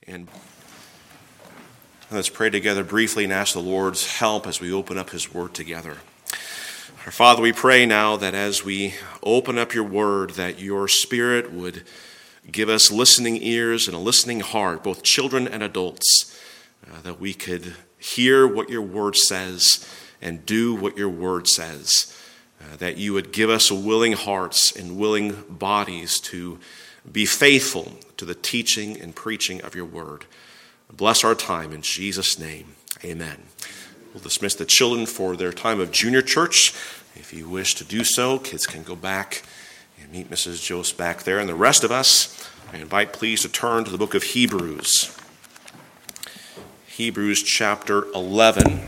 And let's pray together briefly and ask the Lord's help as we open up his word together. Our Father, we pray now that as we open up your word, that your Spirit would give us listening ears and a listening heart, both children and adults, that we could hear what your word says and do what your word says, that you would give us willing hearts and willing bodies to be faithful to the teaching and preaching of your word. Bless our time in Jesus' name. Amen. We'll dismiss the children for their time of junior church. If you wish to do so, kids can go back and meet Mrs. Jose back there. And the rest of us, I invite please to turn to the book of Hebrews. Hebrews chapter 11.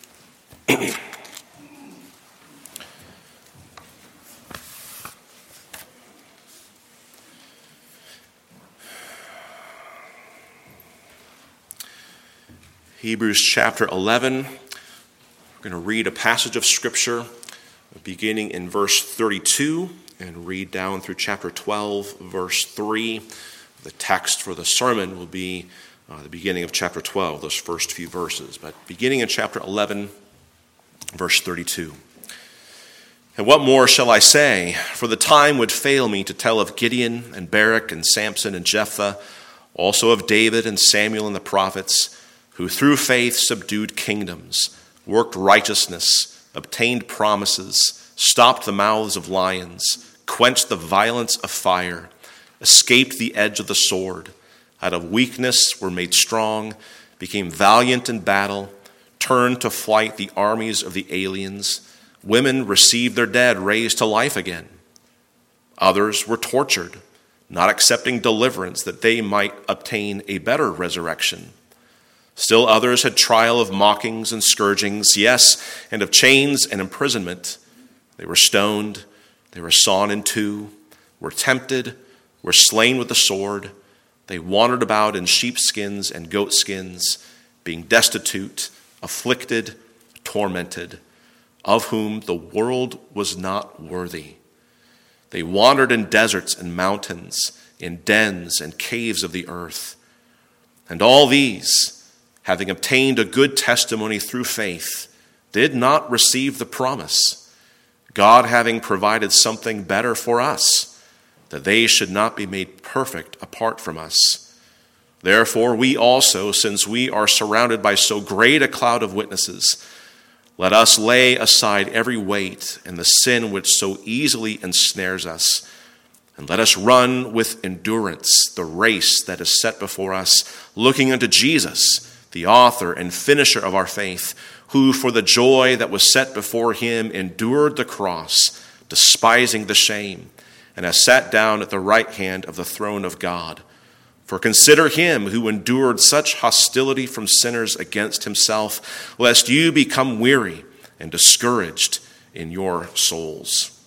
Hebrews chapter 11. We're going to read a passage of Scripture beginning in verse 32 and read down through chapter 12, verse 3. The text for the sermon will be the beginning of chapter 12, those first few verses. But beginning in chapter 11, verse 32. And what more shall I say? For the time would fail me to tell of Gideon and Barak and Samson and Jephthah, also of David and Samuel and the prophets, who through faith subdued kingdoms, worked righteousness, obtained promises, stopped the mouths of lions, quenched the violence of fire, escaped the edge of the sword, out of weakness were made strong, became valiant in battle, turned to flight the armies of the aliens. Women received their dead raised to life again. Others were tortured, not accepting deliverance that they might obtain a better resurrection. Still others had trial of mockings and scourgings, yes, and of chains and imprisonment. They were stoned, they were sawn in two, were tempted, were slain with the sword. They wandered about in sheepskins and goatskins, being destitute, afflicted, tormented, of whom the world was not worthy. They wandered in deserts and mountains, in dens and caves of the earth. And all these, having obtained a good testimony through faith, did not receive the promise, God having provided something better for us, that they should not be made perfect apart from us. Therefore we also, since we are surrounded by so great a cloud of witnesses, let us lay aside every weight and the sin which so easily ensnares us, and let us run with endurance the race that is set before us, looking unto Jesus, the author and finisher of our faith, who for the joy that was set before him endured the cross, despising the shame, and has sat down at the right hand of the throne of God. For consider him who endured such hostility from sinners against himself, lest you become weary and discouraged in your souls.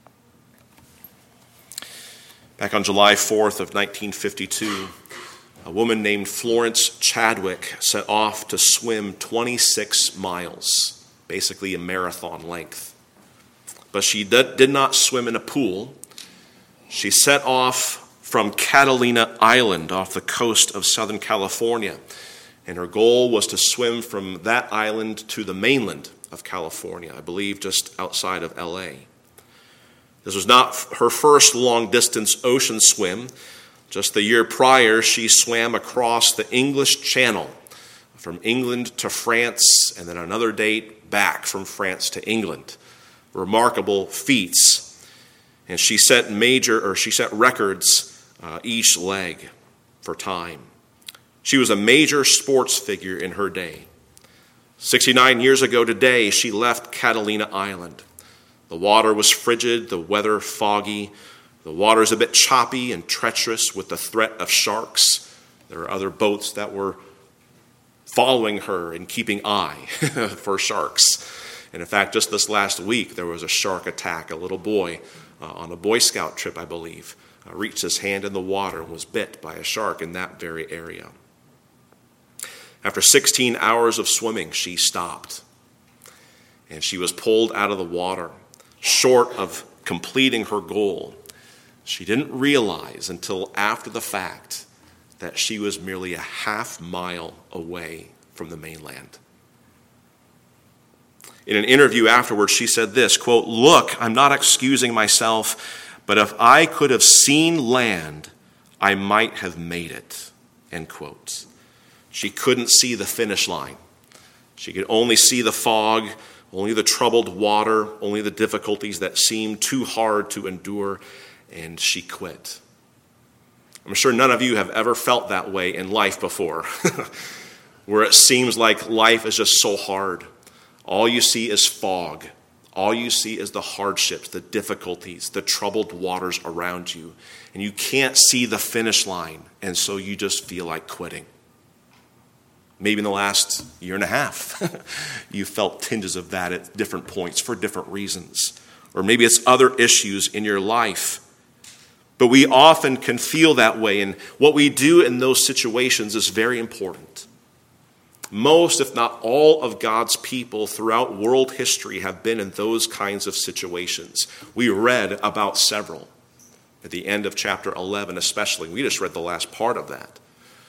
Back on July 4th of 1952, a woman named Florence Chadwick set off to swim 26 miles, basically a marathon length. But she did not swim in a pool. She set off from Catalina Island off the coast of Southern California, and her goal was to swim from that island to the mainland of California, I believe just outside of LA. This was not her first long-distance ocean swim. Just the year prior, she swam across the English Channel from England to France, and then another date back from France to England. Remarkable feats. And she set records each leg for time. She was a major sports figure in her day. 69 years ago today, she left Catalina Island. The water was frigid, the weather foggy. The water is a bit choppy and treacherous with the threat of sharks. There are other boats that were following her and keeping eye for sharks. And in fact, just this last week, there was a shark attack. A little boy on a Boy Scout trip, I believe, reached his hand in the water and was bit by a shark in that very area. After 16 hours of swimming, she stopped. And she was pulled out of the water, short of completing her goal. She didn't realize until after the fact that she was merely a half mile away from the mainland. In an interview afterwards, she said this, quote, "Look, I'm not excusing myself, but if I could have seen land, I might have made it," end quote. She couldn't see the finish line. She could only see the fog, only the troubled water, only the difficulties that seemed too hard to endure, and she quit. I'm sure none of you have ever felt that way in life before, where it seems like life is just so hard. All you see is fog. All you see is the hardships, the difficulties, the troubled waters around you, and you can't see the finish line, and so you just feel like quitting. Maybe in the last year and a half, you felt tinges of that at different points for different reasons. Or maybe it's other issues in your life. But we often can feel that way, and what we do in those situations is very important. Most, if not all, of God's people throughout world history have been in those kinds of situations. We read about several at the end of chapter 11 especially. We just read the last part of that.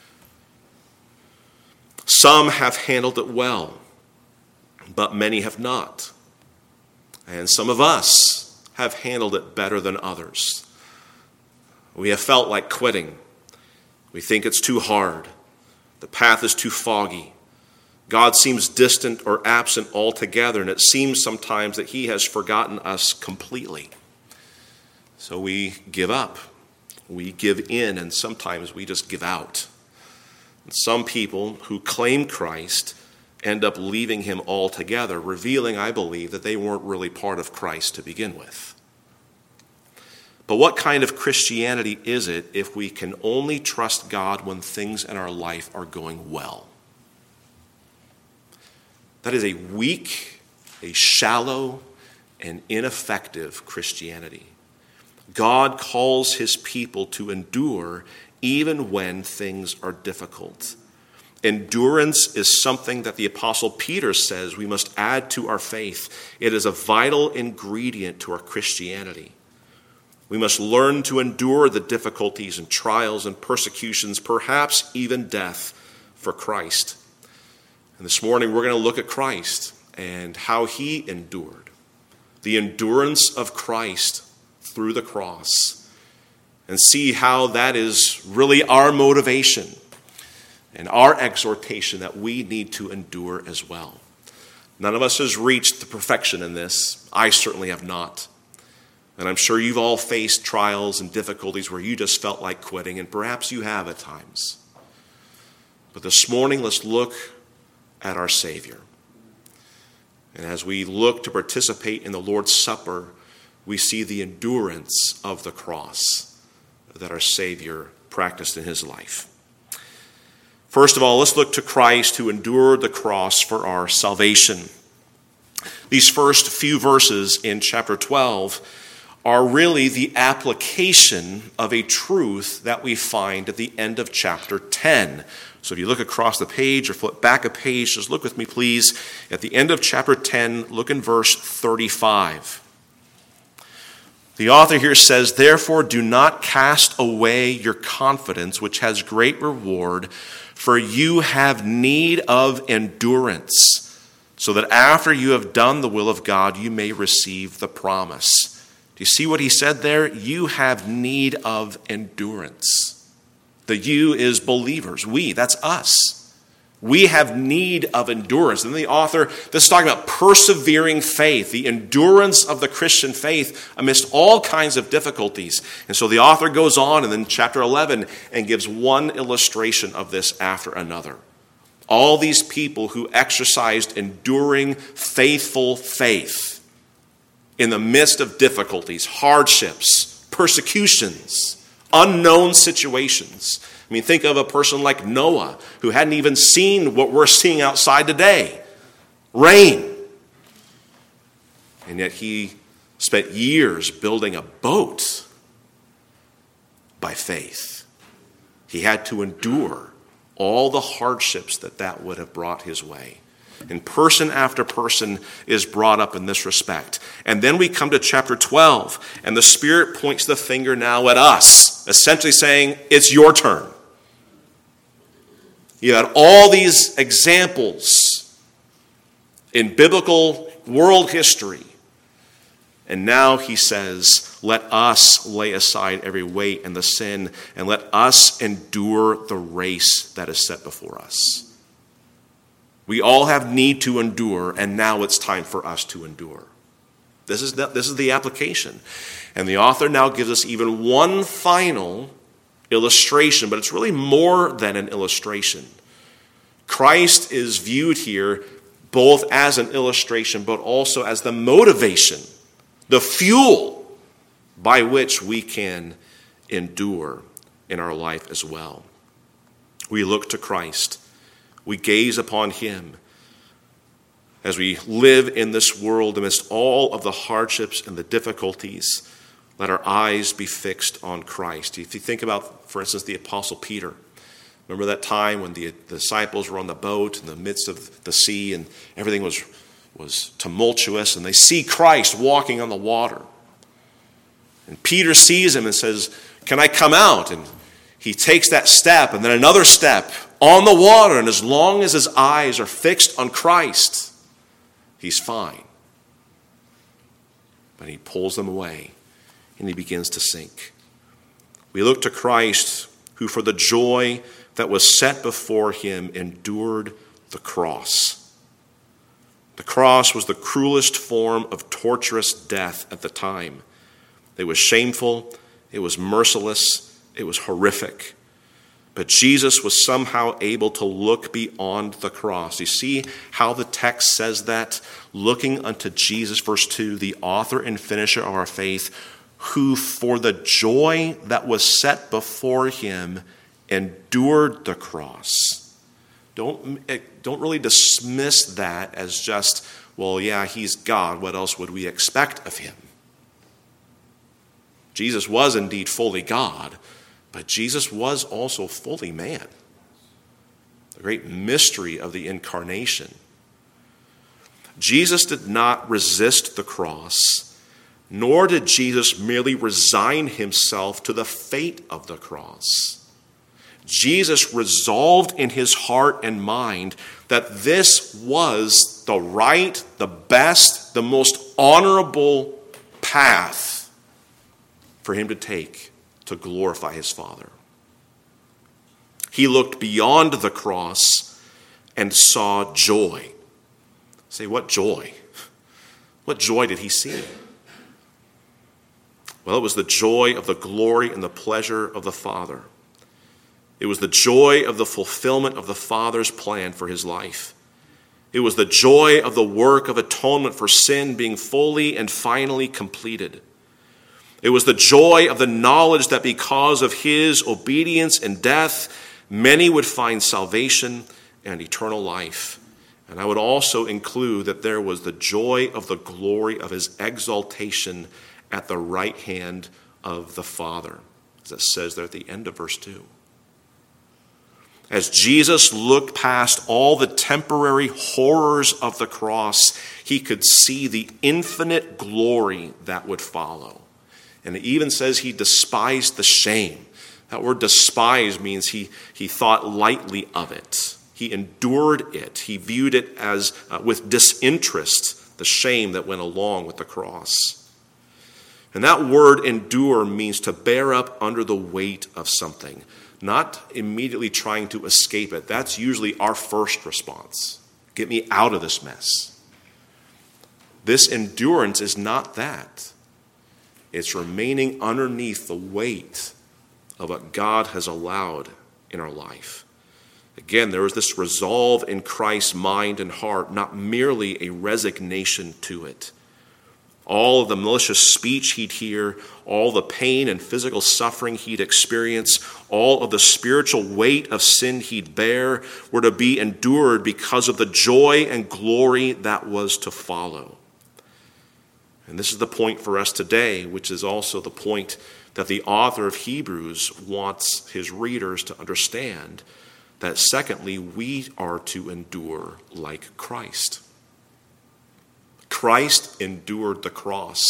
Some have handled it well, but many have not. And some of us have handled it better than others. We have felt like quitting. We think it's too hard. The path is too foggy. God seems distant or absent altogether, and it seems sometimes that he has forgotten us completely. So we give up. We give in, and sometimes we just give out. And some people who claim Christ end up leaving him altogether, revealing, I believe, that they weren't really part of Christ to begin with. But what kind of Christianity is it if we can only trust God when things in our life are going well? That is a weak, a shallow, and ineffective Christianity. God calls his people to endure even when things are difficult. Endurance is something that the Apostle Peter says we must add to our faith. It is a vital ingredient to our Christianity. We must learn to endure the difficulties and trials and persecutions, perhaps even death, for Christ. And this morning we're going to look at Christ and how he endured. The endurance of Christ through the cross. And see how that is really our motivation and our exhortation that we need to endure as well. None of us has reached the perfection in this. I certainly have not. And I'm sure you've all faced trials and difficulties where you just felt like quitting, and perhaps you have at times. But this morning, let's look at our Savior. And as we look to participate in the Lord's Supper, we see the endurance of the cross that our Savior practiced in his life. First of all, let's look to Christ who endured the cross for our salvation. These first few verses in chapter 12 are really the application of a truth that we find at the end of chapter 10. So if you look across the page or flip back a page, just look with me, please. At the end of chapter 10, look in verse 35. The author here says, "Therefore do not cast away your confidence, which has great reward, for you have need of endurance, so that after you have done the will of God, you may receive the promise." Do you see what he said there? You have need of endurance. The you is believers. We, that's us. We have need of endurance. And the author, this is talking about persevering faith, the endurance of the Christian faith amidst all kinds of difficulties. And so the author goes on in chapter 11 and gives one illustration of this after another. All these people who exercised enduring, faithful faith in the midst of difficulties, hardships, persecutions, unknown situations. I mean, think of a person like Noah, who hadn't even seen what we're seeing outside today. Rain. And yet he spent years building a boat by faith. He had to endure all the hardships that would have brought his way. And person after person is brought up in this respect. And then we come to chapter 12, and the Spirit points the finger now at us, essentially saying, it's your turn. You had all these examples in biblical world history. And now he says, let us lay aside every weight and the sin, and let us endure the race that is set before us. We all have need to endure, and now it's time for us to endure. This is the application. And the author now gives us even one final illustration, but it's really more than an illustration. Christ is viewed here both as an illustration, but also as the motivation, the fuel by which we can endure in our life as well. We look to Christ. We gaze upon him as we live in this world amidst all of the hardships and the difficulties. Let our eyes be fixed on Christ. If you think about, for instance, the Apostle Peter, remember that time when the disciples were on the boat in the midst of the sea and everything was tumultuous, and they see Christ walking on the water. And Peter sees him and says, "Can I come out?" And he takes that step and then another step on the water, and as long as his eyes are fixed on Christ, he's fine. But he pulls them away and he begins to sink. We look to Christ, who for the joy that was set before him endured the cross. The cross was the cruelest form of torturous death at the time. It was shameful, it was merciless, it was horrific. But Jesus was somehow able to look beyond the cross. You see how the text says that? Looking unto Jesus, verse 2, the author and finisher of our faith, who for the joy that was set before him endured the cross. Don't really dismiss that as just, well, yeah, he's God. What else would we expect of him? Jesus was indeed fully God, but Jesus was also fully man. The great mystery of the incarnation. Jesus did not resist the cross, nor did Jesus merely resign himself to the fate of the cross. Jesus resolved in his heart and mind that this was the right, the best, the most honorable path for him to take to glorify his Father. He looked beyond the cross and saw joy. Say, what joy? What joy did he see? Well, it was the joy of the glory and the pleasure of the Father. It was the joy of the fulfillment of the Father's plan for his life. It was the joy of the work of atonement for sin being fully and finally completed. It was the joy of the knowledge that because of his obedience and death, many would find salvation and eternal life. And I would also include that there was the joy of the glory of his exaltation at the right hand of the Father, as it says there at the end of verse 2. As Jesus looked past all the temporary horrors of the cross, he could see the infinite glory that would follow. And it even says he despised the shame. That word despise means he thought lightly of it. He endured it. He viewed it as with disinterest, the shame that went along with the cross. And that word endure means to bear up under the weight of something, not immediately trying to escape it. That's usually our first response. Get me out of this mess. This endurance is not that. It's remaining underneath the weight of what God has allowed in our life. Again, there is this resolve in Christ's mind and heart, not merely a resignation to it. All of the malicious speech he'd hear, all the pain and physical suffering he'd experience, all of the spiritual weight of sin he'd bear were to be endured because of the joy and glory that was to follow. And this is the point for us today, which is also the point that the author of Hebrews wants his readers to understand, that secondly, we are to endure like Christ. Christ endured the cross,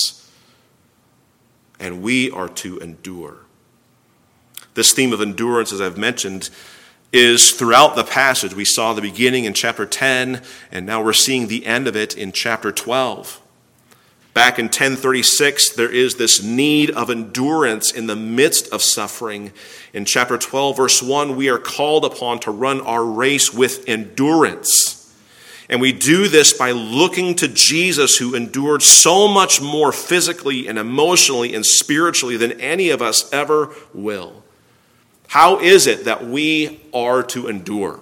and we are to endure. This theme of endurance, as I've mentioned, is throughout the passage. We saw the beginning in chapter 10, and now we're seeing the end of it in chapter 12. Back in 1036, there is this need of endurance in the midst of suffering. In chapter 12, verse 1, we are called upon to run our race with endurance. And we do this by looking to Jesus, who endured so much more physically and emotionally and spiritually than any of us ever will. How is it that we are to endure?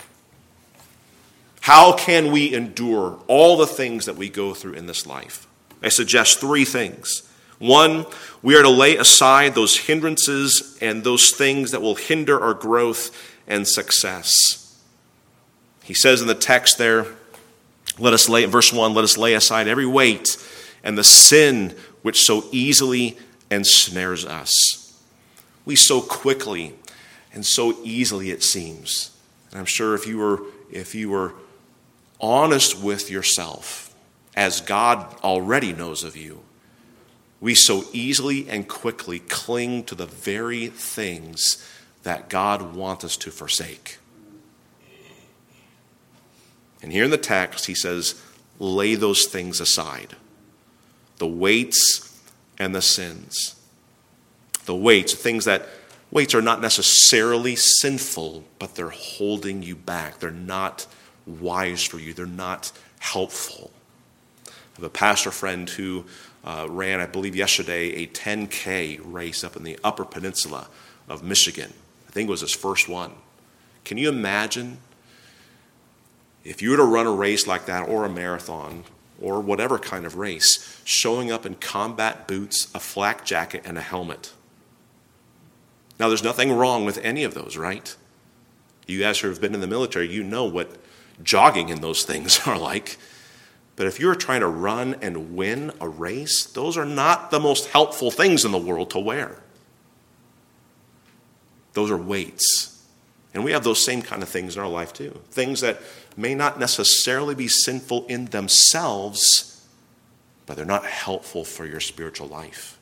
How can we endure all the things that we go through in this life? I suggest three things. One, we are to lay aside those hindrances and those things that will hinder our growth and success. He says in the text there, verse 1, let us lay aside every weight and the sin which so easily ensnares us. We so quickly and so easily, it seems. And I'm sure if you were honest with yourself, as God already knows of you, we so easily and quickly cling to the very things that God wants us to forsake. And here in the text, he says, lay those things aside. The weights and the sins. The weights are not necessarily sinful, but they're holding you back. They're not wise for you. They're not helpful. I have a pastor friend who ran, I believe yesterday, a 10K race up in the Upper Peninsula of Michigan. I think it was his first one. Can you imagine if you were to run a race like that, or a marathon, or whatever kind of race, showing up in combat boots, a flak jacket, and a helmet? Now, there's nothing wrong with any of those, right? You guys who have been in the military, you know what jogging in those things are like. But if you're trying to run and win a race, those are not the most helpful things in the world to wear. Those are weights. And we have those same kind of things in our life too. Things that may not necessarily be sinful in themselves, but they're not helpful for your spiritual life.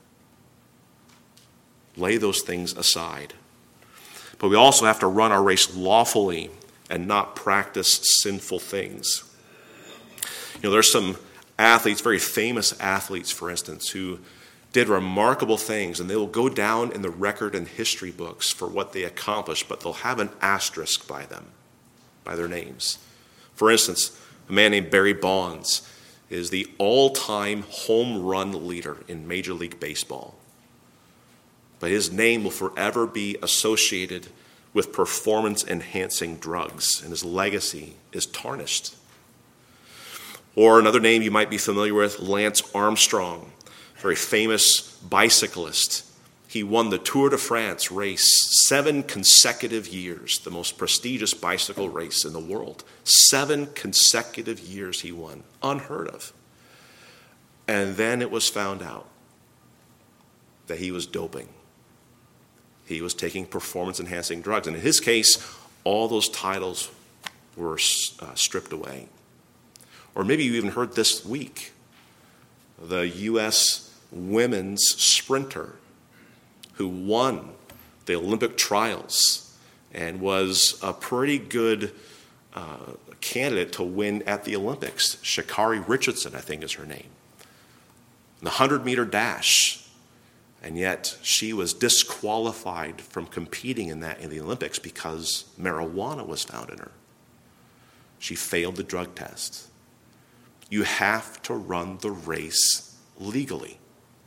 Lay those things aside. But we also have to run our race lawfully and not practice sinful things. There's some athletes, very famous athletes, for instance, who did remarkable things, and they will go down in the record and history books for what they accomplished, but they'll have an asterisk by them, by their names. For instance, a man named Barry Bonds is the all-time home run leader in Major League Baseball. But his name will forever be associated with performance-enhancing drugs, and his legacy is tarnished. Or another name you might be familiar with, Lance Armstrong, very famous bicyclist. He won the Tour de France race 7 consecutive years, the most prestigious bicycle race in the world. 7 consecutive years he won, unheard of. And then it was found out that he was doping. He was taking performance-enhancing drugs. And in his case, all those titles were stripped away. Or maybe you even heard this week, the U.S. women's sprinter who won the Olympic trials and was a pretty good candidate to win at the Olympics. Sha'Carri Richardson, I think is her name. The 100-meter dash. And yet she was disqualified from competing in the Olympics because marijuana was found in her. She failed the drug test. You have to run the race legally.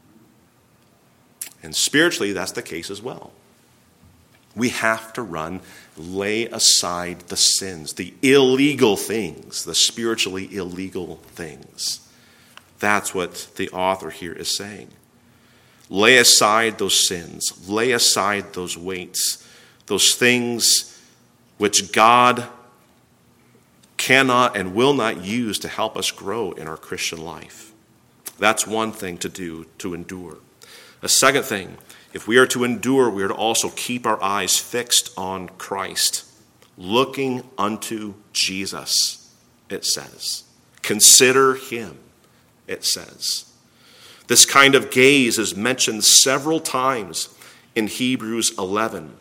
And spiritually, that's the case as well. We have to lay aside the sins, the illegal things, the spiritually illegal things. That's what the author here is saying. Lay aside those sins. Lay aside those weights, those things which God cannot and will not use to help us grow in our Christian life. That's one thing to do, to endure. A second thing, if we are to endure, we are to also keep our eyes fixed on Christ, looking unto Jesus, it says. Consider him, it says. This kind of gaze is mentioned several times in Hebrews 11.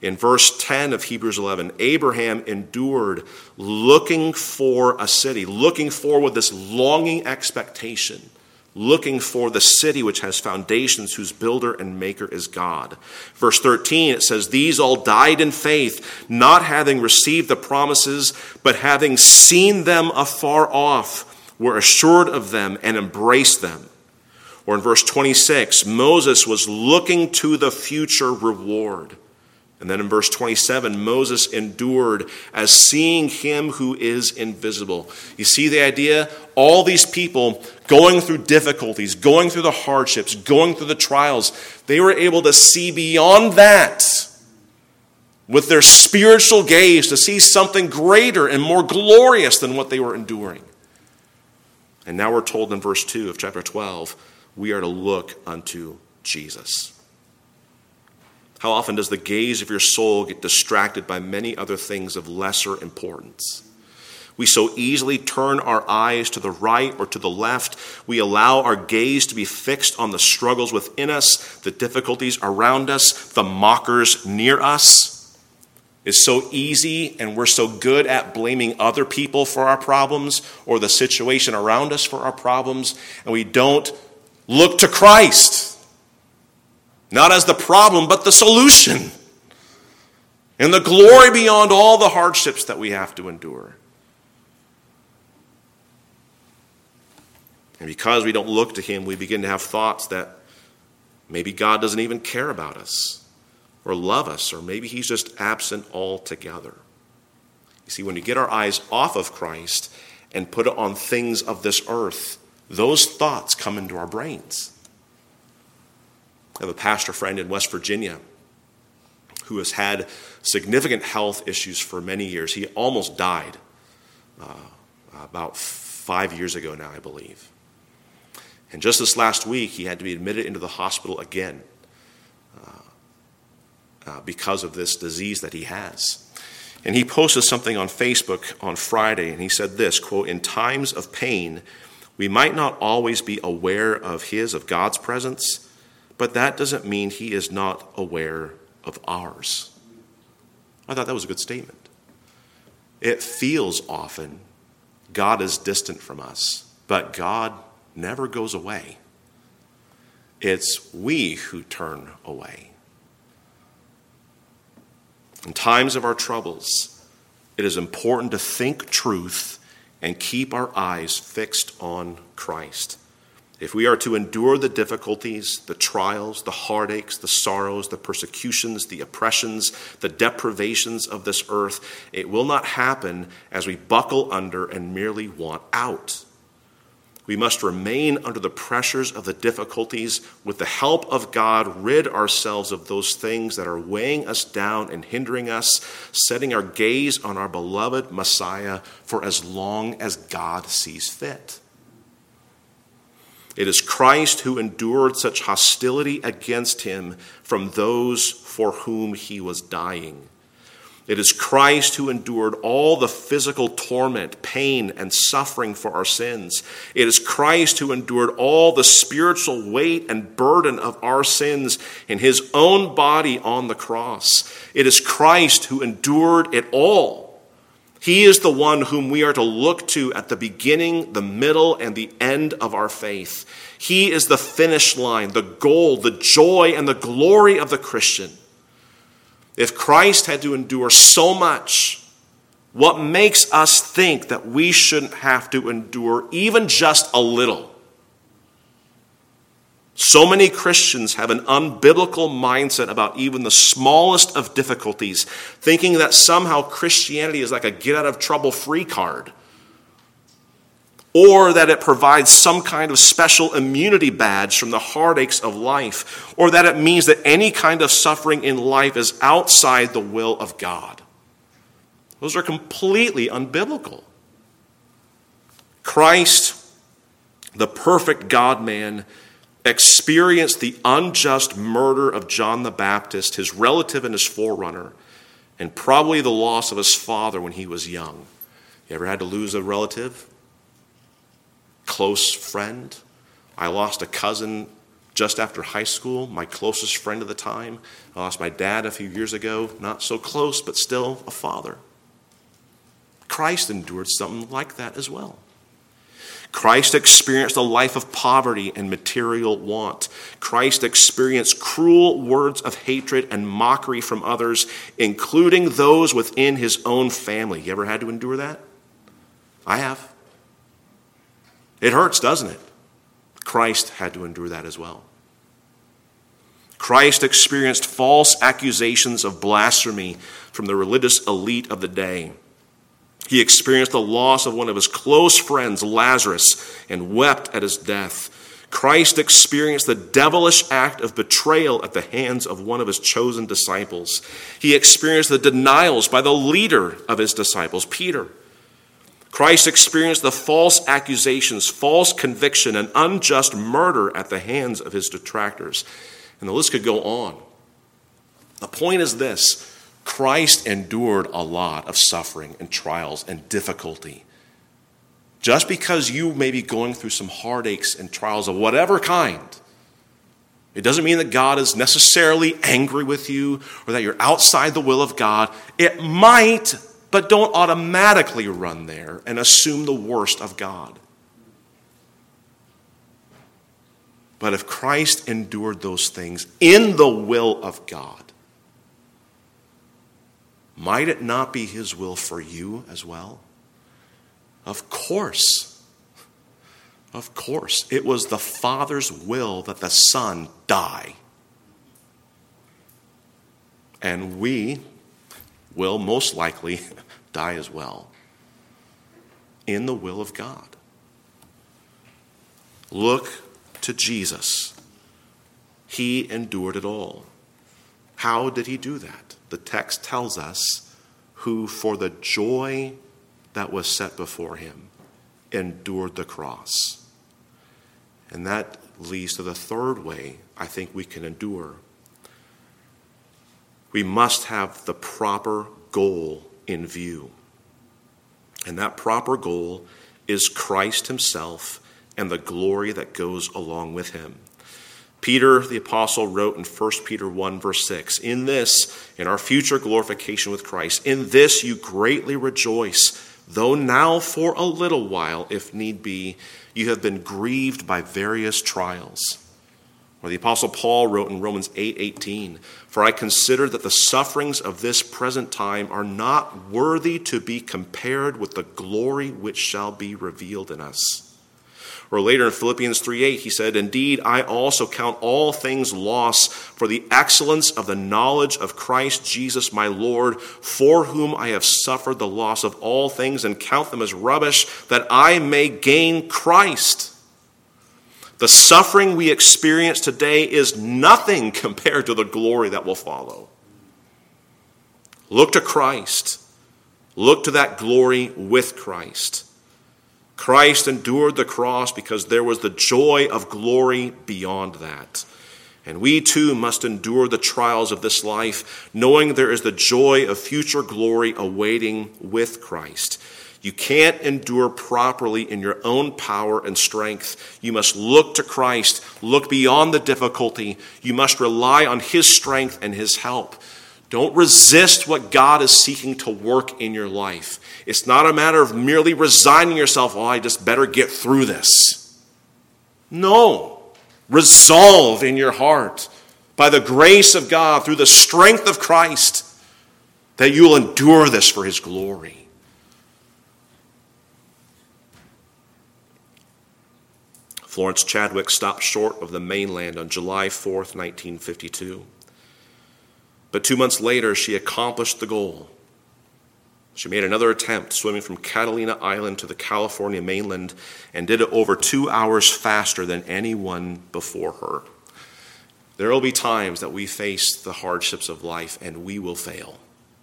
In verse 10 of Hebrews 11, Abraham endured looking for a city, looking for with this longing expectation, looking for the city which has foundations, whose builder and maker is God. Verse 13, it says, these all died in faith, not having received the promises, but having seen them afar off, were assured of them and embraced them. Or in verse 26, Moses was looking to the future reward. And then in verse 27, Moses endured as seeing him who is invisible. You see the idea? All these people going through difficulties, going through the hardships, going through the trials, they were able to see beyond that with their spiritual gaze, to see something greater and more glorious than what they were enduring. And now we're told in verse 2 of chapter 12, we are to look unto Jesus. How often does the gaze of your soul get distracted by many other things of lesser importance? We so easily turn our eyes to the right or to the left. We allow our gaze to be fixed on the struggles within us, the difficulties around us, the mockers near us. It's so easy, and we're so good at blaming other people for our problems or the situation around us for our problems, and we don't look to Christ. Not as the problem, but the solution. And the glory beyond all the hardships that we have to endure. And because we don't look to him, we begin to have thoughts that maybe God doesn't even care about us or love us, or maybe he's just absent altogether. You see, when we get our eyes off of Christ and put it on things of this earth, those thoughts come into our brains. I have a pastor friend in West Virginia who has had significant health issues for many years. He almost died about 5 years ago now, I believe. And just this last week, he had to be admitted into the hospital again because of this disease that he has. And he posted something on Facebook on Friday, and he said this, quote, in times of pain, we might not always be aware of God's presence, but that doesn't mean he is not aware of ours. I thought that was a good statement. It feels often God is distant from us, but God never goes away. It's we who turn away. In times of our troubles, it is important to think truth and keep our eyes fixed on Christ. If we are to endure the difficulties, the trials, the heartaches, the sorrows, the persecutions, the oppressions, the deprivations of this earth, it will not happen as we buckle under and merely want out. We must remain under the pressures of the difficulties. With the help of God, rid ourselves of those things that are weighing us down and hindering us, setting our gaze on our beloved Messiah for as long as God sees fit. It is Christ who endured such hostility against him from those for whom he was dying. It is Christ who endured all the physical torment, pain, and suffering for our sins. It is Christ who endured all the spiritual weight and burden of our sins in his own body on the cross. It is Christ who endured it all. He is the one whom we are to look to at the beginning, the middle, and the end of our faith. He is the finish line, the goal, the joy, and the glory of the Christian. If Christ had to endure so much, what makes us think that we shouldn't have to endure even just a little? So many Christians have an unbiblical mindset about even the smallest of difficulties, thinking that somehow Christianity is like a get-out-of-trouble-free card, or that it provides some kind of special immunity badge from the heartaches of life, or that it means that any kind of suffering in life is outside the will of God. Those are completely unbiblical. Christ, the perfect God-man, experienced the unjust murder of John the Baptist, his relative and his forerunner, and probably the loss of his father when he was young. You ever had to lose a relative? Close friend? I lost a cousin just after high school, my closest friend at the time. I lost my dad a few years ago, not so close, but still a father. Christ endured something like that as well. Christ experienced a life of poverty and material want. Christ experienced cruel words of hatred and mockery from others, including those within his own family. You ever had to endure that? I have. It hurts, doesn't it? Christ had to endure that as well. Christ experienced false accusations of blasphemy from the religious elite of the day. He experienced the loss of one of his close friends, Lazarus, and wept at his death. Christ experienced the devilish act of betrayal at the hands of one of his chosen disciples. He experienced the denials by the leader of his disciples, Peter. Christ experienced the false accusations, false conviction, and unjust murder at the hands of his detractors. And the list could go on. The point is this: Christ endured a lot of suffering and trials and difficulty. Just because you may be going through some heartaches and trials of whatever kind, it doesn't mean that God is necessarily angry with you or that you're outside the will of God. It might, but don't automatically run there and assume the worst of God. But if Christ endured those things in the will of God, might it not be his will for you as well? Of course. Of course. It was the Father's will that the Son die. And we will most likely die as well. In the will of God. Look to Jesus. He endured it all. How did he do that? The text tells us, who for the joy that was set before him endured the cross. And that leads to the third way I think we can endure. We must have the proper goal in view. And that proper goal is Christ himself and the glory that goes along with him. Peter, the apostle, wrote in 1 Peter 1, verse 6, "In this, in our future glorification with Christ, in this you greatly rejoice, though now for a little while, if need be, you have been grieved by various trials." Or the apostle Paul wrote in Romans 8:18, "For I consider that the sufferings of this present time are not worthy to be compared with the glory which shall be revealed in us." Or later in Philippians 3:8, he said, "Indeed, I also count all things loss for the excellence of the knowledge of Christ Jesus my Lord, for whom I have suffered the loss of all things and count them as rubbish, that I may gain Christ." The suffering we experience today is nothing compared to the glory that will follow. Look to Christ. Look to that glory with Christ. Christ endured the cross because there was the joy of glory beyond that. And we too must endure the trials of this life, knowing there is the joy of future glory awaiting with Christ. You can't endure properly in your own power and strength. You must look to Christ, look beyond the difficulty. You must rely on his strength and his help. Don't resist what God is seeking to work in your life. It's not a matter of merely resigning yourself, "Oh, I just better get through this." No. Resolve in your heart, by the grace of God, through the strength of Christ, that you will endure this for his glory. Florence Chadwick stopped short of the mainland on July 4th, 1952. But 2 months later, she accomplished the goal. She made another attempt, swimming from Catalina Island to the California mainland, and did it over 2 hours faster than anyone before her. There will be times that we face the hardships of life and we will fail.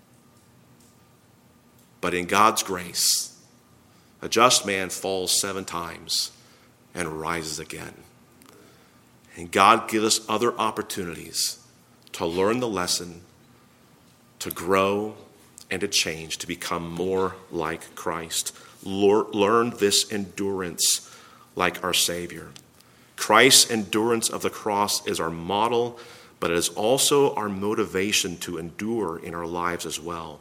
But in God's grace, a just man falls 7 times and rises again. And God gives us other opportunities to learn the lesson, to grow, and to change, to become more like Christ. Learn this endurance like our Savior. Christ's endurance of the cross is our model, but it is also our motivation to endure in our lives as well.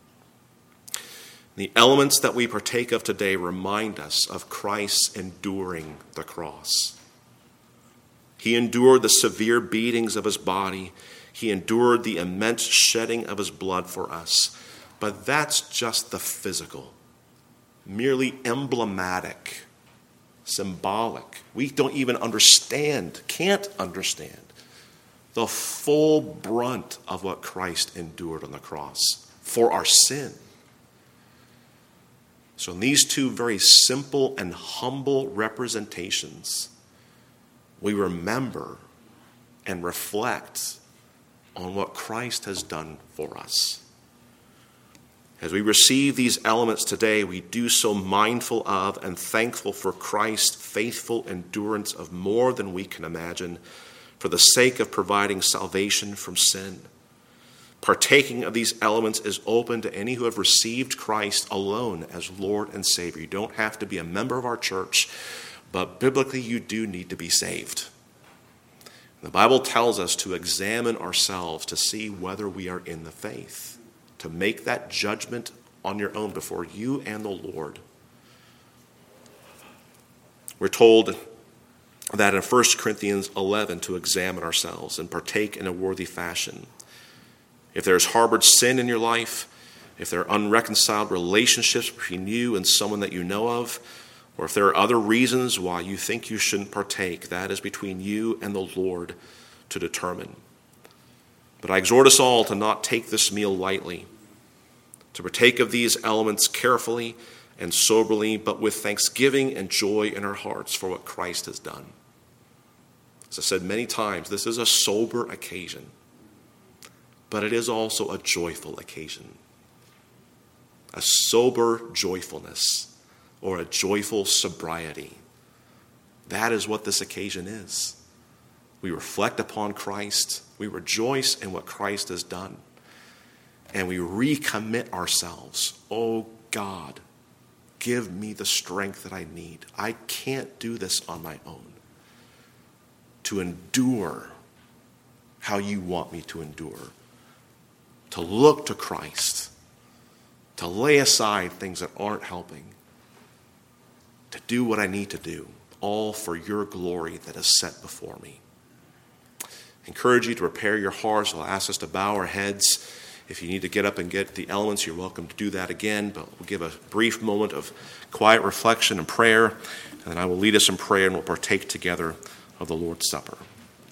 The elements that we partake of today remind us of Christ enduring the cross. He endured the severe beatings of his body. He endured the immense shedding of his blood for us. But that's just the physical, merely emblematic, symbolic. We don't even can't understand the full brunt of what Christ endured on the cross for our sin. So in these two very simple and humble representations, we remember and reflect on what Christ has done for us. As we receive these elements today, we do so mindful of and thankful for Christ's faithful endurance of more than we can imagine for the sake of providing salvation from sin. Partaking of these elements is open to any who have received Christ alone as Lord and Savior. You don't have to be a member of our church, but biblically you do need to be saved. The Bible tells us to examine ourselves to see whether we are in the faith, to make that judgment on your own before you and the Lord. We're told that in 1 Corinthians 11 to examine ourselves and partake in a worthy fashion. If there's harbored sin in your life, if there are unreconciled relationships between you and someone that you know of, or if there are other reasons why you think you shouldn't partake, that is between you and the Lord to determine. But I exhort us all to not take this meal lightly, to partake of these elements carefully and soberly, but with thanksgiving and joy in our hearts for what Christ has done. As I said many times, this is a sober occasion, but it is also a joyful occasion. A sober joyfulness, or a joyful sobriety. That is what this occasion is. We reflect upon Christ, we rejoice in what Christ has done, and we recommit ourselves. Oh God, give me the strength that I need. I can't do this on my own. To endure how you want me to endure. To look to Christ. To lay aside things that aren't helping. To do what I need to do. All for your glory that is set before me. I encourage you to prepare your hearts. I'll ask us to bow our heads. If you need to get up and get the elements, you're welcome to do that again. But we'll give a brief moment of quiet reflection and prayer. And then I will lead us in prayer and we'll partake together of the Lord's Supper.